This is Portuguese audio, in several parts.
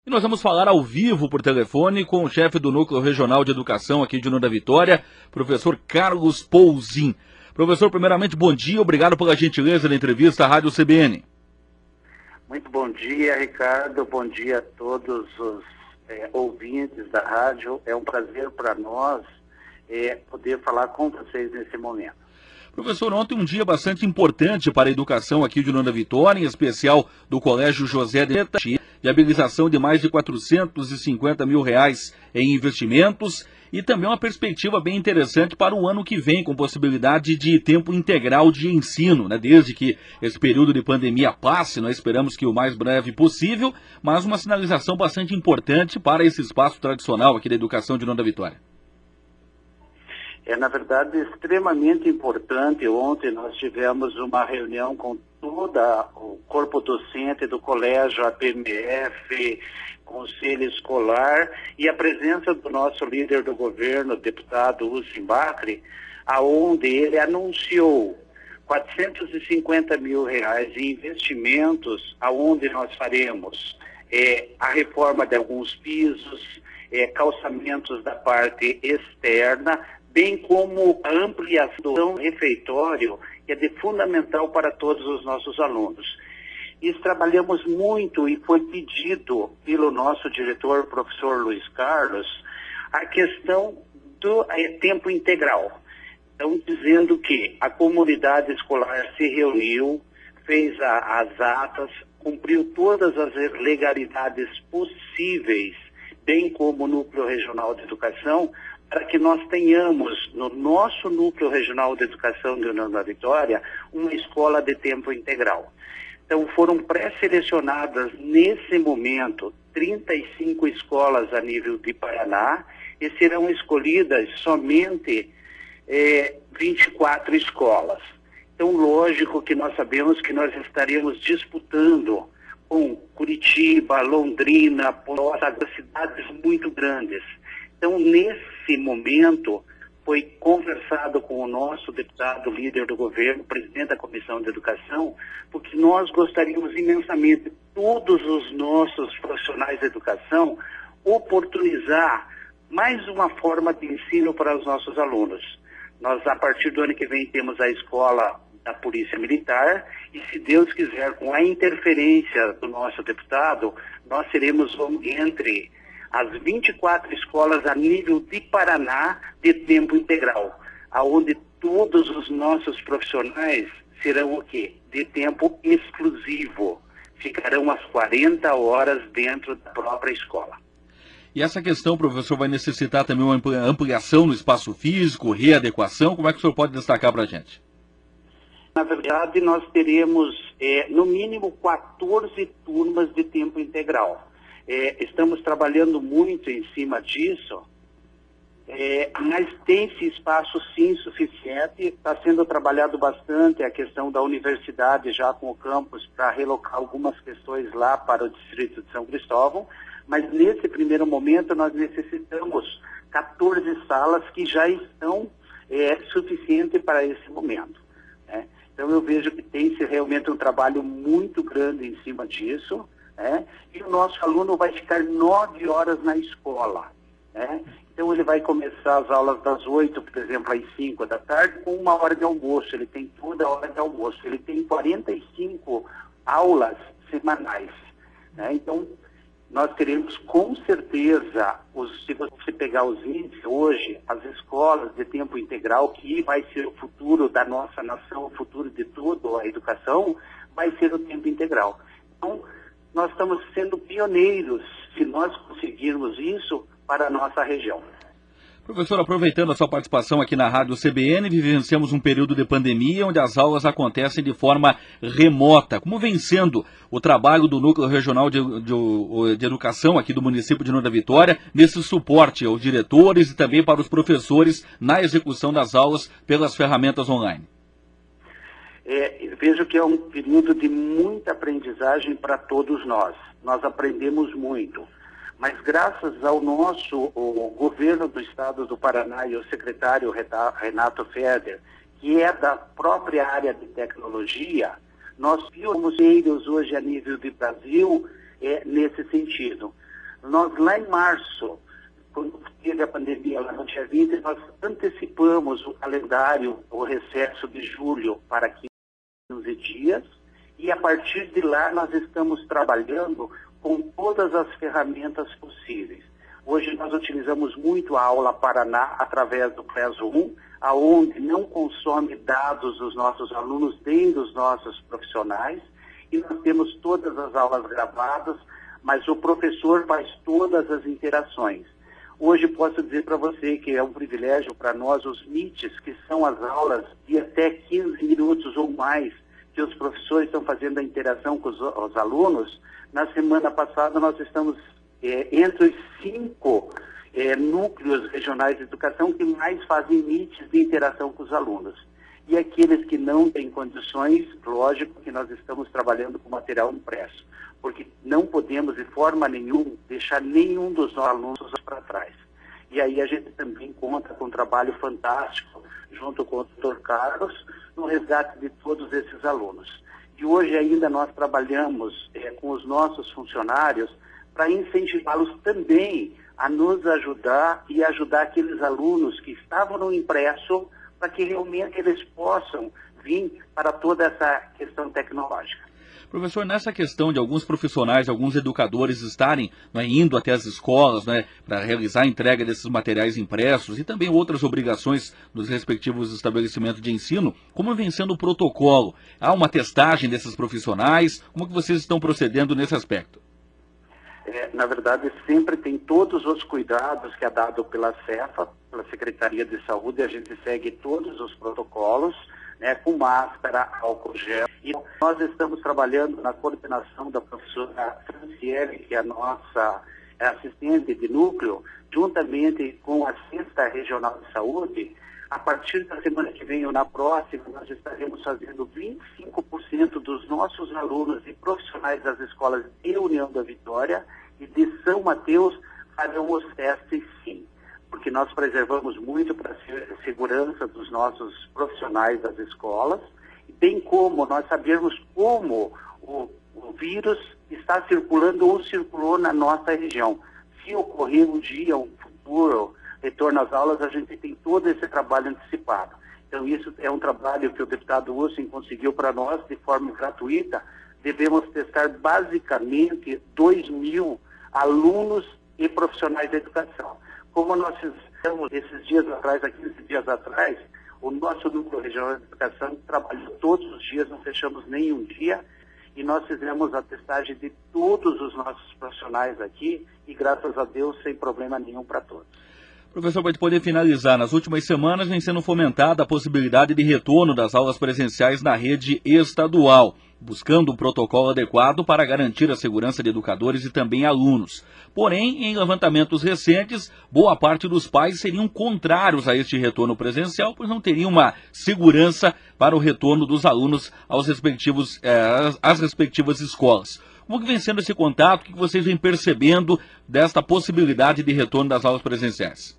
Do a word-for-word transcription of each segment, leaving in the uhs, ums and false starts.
E nós vamos falar ao vivo por telefone com o chefe do Núcleo Regional de Educação aqui de União da Vitória, professor Carlos Pouzin. Professor, primeiramente, bom dia, obrigado pela gentileza da entrevista à Rádio C B N. Muito bom dia, Ricardo, bom dia a todos os é, ouvintes da rádio. É um prazer para nós é, poder falar com vocês nesse momento. Professor, ontem um dia bastante importante para a educação aqui de União da Vitória, em especial do Colégio José de Itati, viabilização de mais de quatrocentos e cinquenta mil reais em investimentos e também uma perspectiva bem interessante para o ano que vem, com possibilidade de tempo integral de ensino, né? Desde que esse período de pandemia passe, nós esperamos que o mais breve possível, mas uma sinalização bastante importante para esse espaço tradicional aqui da educação de União da Vitória. É, na verdade, extremamente importante. Ontem nós tivemos uma reunião com todo o corpo docente do colégio, a P M F, conselho escolar, e a presença do nosso líder do governo, o deputado Hussein Bakri, aonde ele anunciou quatrocentos e cinquenta mil reais em investimentos, aonde nós faremos é, a reforma de alguns pisos, é, calçamentos da parte externa, bem como a ampliação do refeitório, que é de fundamental para todos os nossos alunos. E trabalhamos muito e foi pedido pelo nosso diretor, o professor Luiz Carlos, a questão do é, tempo integral. Então, dizendo que a comunidade escolar se reuniu, fez a, as atas, cumpriu todas as legalidades possíveis, bem como o Núcleo Regional de Educação, para que nós tenhamos no nosso Núcleo Regional de Educação de União da Vitória uma escola de tempo integral. Então foram pré-selecionadas nesse momento trinta e cinco escolas a nível de Paraná e serão escolhidas somente é, vinte e quatro escolas. Então lógico que nós sabemos que nós estaríamos disputando com Curitiba, Londrina, Poços, cidades muito grandes. Então, nesse momento, foi conversado com o nosso deputado, líder do governo, presidente da Comissão de Educação, porque nós gostaríamos imensamente, todos os nossos profissionais de educação, oportunizar mais uma forma de ensino para os nossos alunos. Nós, a partir do ano que vem, temos a escola da Polícia Militar e, se Deus quiser, com a interferência do nosso deputado, nós seremos entre as vinte e quatro escolas a nível de Paraná de tempo integral, aonde todos os nossos profissionais serão o quê? De tempo exclusivo. Ficarão às quarenta horas dentro da própria escola. E essa questão, professor, vai necessitar também uma ampliação no espaço físico, readequação? Como é que o senhor pode destacar para a gente? Na verdade, nós teremos, é, no mínimo, quatorze turmas de tempo integral. É, estamos trabalhando muito em cima disso, é, mas tem-se espaço sim suficiente. Está sendo trabalhado bastante a questão da universidade já com o campus para relocar algumas questões lá para o distrito de São Cristóvão, mas nesse primeiro momento nós necessitamos quatorze salas que já estão é, suficientes para esse momento, né? Então eu vejo que tem-se realmente um trabalho muito grande em cima disso. É, e o nosso aluno vai ficar nove horas na escola. Né? Então ele vai começar as aulas das oito, por exemplo, às cinco da tarde, com uma hora de almoço. Ele tem toda a hora de almoço. Ele tem quarenta e cinco aulas semanais. Né? Então nós teremos com certeza, os, se você pegar os índices hoje, as escolas de tempo integral, que vai ser o futuro da nossa nação, o futuro de tudo, a educação, vai ser o tempo integral. Então, nós estamos sendo pioneiros, se nós conseguirmos isso, para a nossa região. Professor, aproveitando a sua participação aqui na Rádio C B N, vivenciamos um período de pandemia onde as aulas acontecem de forma remota. Como vem sendo o trabalho do Núcleo Regional de, de, de Educação aqui do município de União da Vitória nesse suporte aos diretores e também para os professores na execução das aulas pelas ferramentas online? É, vejo que é um período de muita aprendizagem para todos nós. Nós aprendemos muito. Mas graças ao nosso o governo do estado do Paraná e o secretário Renato Feder, que é da própria área de tecnologia, nós somos pioneiros hoje a nível de Brasil é, nesse sentido. Nós, lá em março, quando teve a pandemia, lá no dia vinte, nós antecipamos o calendário, o recesso de julho para quinze dias, e a partir de lá nós estamos trabalhando com todas as ferramentas possíveis. Hoje nós utilizamos muito a Aula Paraná através do Classroom, aonde não consome dados dos nossos alunos nem dos nossos profissionais, e nós temos todas as aulas gravadas, mas o professor faz todas as interações. Hoje posso dizer para você que é um privilégio para nós os Meets, que são as aulas de até quinze minutos ou mais, que os professores estão fazendo a interação com os, os alunos. Na semana passada nós estamos é, entre os cinco é, núcleos regionais de educação que mais fazem Meets de interação com os alunos. E aqueles que não têm condições, lógico que nós estamos trabalhando com material impresso, porque não podemos de forma nenhuma deixar nenhum dos nossos alunos para trás. E aí a gente também conta com um trabalho fantástico, junto com o doutor Carlos, no resgate de todos esses alunos. E hoje ainda nós trabalhamos é, com os nossos funcionários para incentivá-los também a nos ajudar e ajudar aqueles alunos que estavam no impresso, para que realmente eles possam vir para toda essa questão tecnológica. Professor, nessa questão de alguns profissionais, alguns educadores estarem né, indo até as escolas né, para realizar a entrega desses materiais impressos e também outras obrigações dos respectivos estabelecimentos de ensino, como vem sendo o protocolo? Há uma testagem desses profissionais? Como que vocês estão procedendo nesse aspecto? É, na verdade, sempre tem todos os cuidados que é dado pela CEFA, pela Secretaria de Saúde, a gente segue todos os protocolos, né, com máscara, álcool gel. E nós estamos trabalhando na coordenação da professora Franciele, que é a nossa assistente de núcleo, juntamente com a Sexta Regional de Saúde. A partir da semana que vem ou na próxima, nós estaremos fazendo vinte e cinco por cento dos nossos alunos e profissionais das escolas de União da Vitória e de São Mateus farão os testes sim, porque nós preservamos muito para a segurança dos nossos profissionais das escolas, bem como nós sabermos como o, o vírus está circulando ou circulou na nossa região. Se ocorrer um dia, um futuro retorno às aulas, a gente tem todo esse trabalho antecipado. Então isso é um trabalho que o deputado Ussin conseguiu para nós de forma gratuita. Devemos testar basicamente dois mil alunos e profissionais da educação. Como nós fizemos esses dias atrás, há quinze dias atrás, o nosso núcleo regional de educação trabalhou todos os dias, não fechamos nenhum dia, e nós fizemos a testagem de todos os nossos profissionais aqui, e graças a Deus, sem problema nenhum para todos. Professor, para poder finalizar, nas últimas semanas vem sendo fomentada a possibilidade de retorno das aulas presenciais na rede estadual, buscando um protocolo adequado para garantir a segurança de educadores e também alunos. Porém, em levantamentos recentes, boa parte dos pais seriam contrários a este retorno presencial, pois não teriam uma segurança para o retorno dos alunos aos respectivos, eh, às respectivas escolas. Como que vem sendo esse contato? O que vocês vêm percebendo desta possibilidade de retorno das aulas presenciais?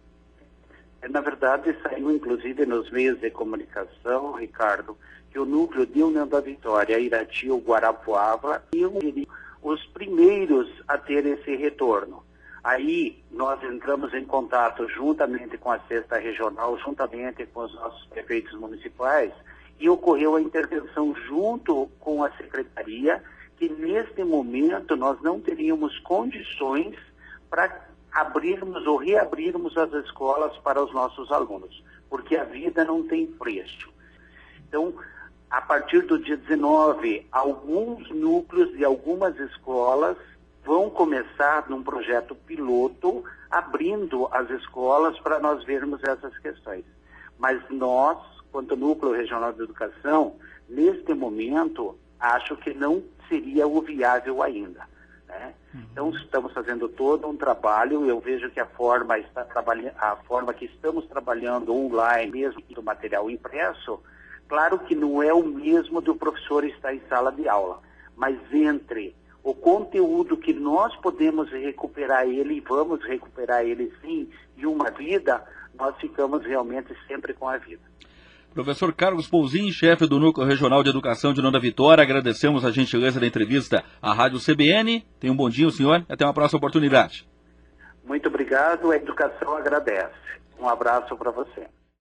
Na verdade, saiu inclusive nos meios de comunicação, Ricardo, que o núcleo de União da Vitória, Irati ou Guarapuava iam ser os primeiros a ter esse retorno. Aí nós entramos em contato juntamente com a Sexta Regional, juntamente com os nossos prefeitos municipais, e ocorreu a intervenção junto com a Secretaria, que neste momento nós não teríamos condições para abrirmos ou reabrirmos as escolas para os nossos alunos, porque a vida não tem preço. Então, a partir do dia dezenove, alguns núcleos de algumas escolas vão começar num projeto piloto, abrindo as escolas para nós vermos essas questões. Mas nós, quanto Núcleo Regional de Educação, neste momento, acho que não seria o viável ainda. Né? Então, estamos fazendo todo um trabalho. Eu vejo que a forma, está trabalhando, a forma que estamos trabalhando online, mesmo do material impresso, claro que não é o mesmo do professor estar em sala de aula, mas entre o conteúdo que nós podemos recuperar ele, e vamos recuperar ele sim, de uma vida, nós ficamos realmente sempre com a vida. Professor Carlos Pouzin, chefe do Núcleo Regional de Educação de União da Vitória, agradecemos a gentileza da entrevista à Rádio C B N. Tenha um bom dia, senhor, e até uma próxima oportunidade. Muito obrigado, a educação agradece. Um abraço para você.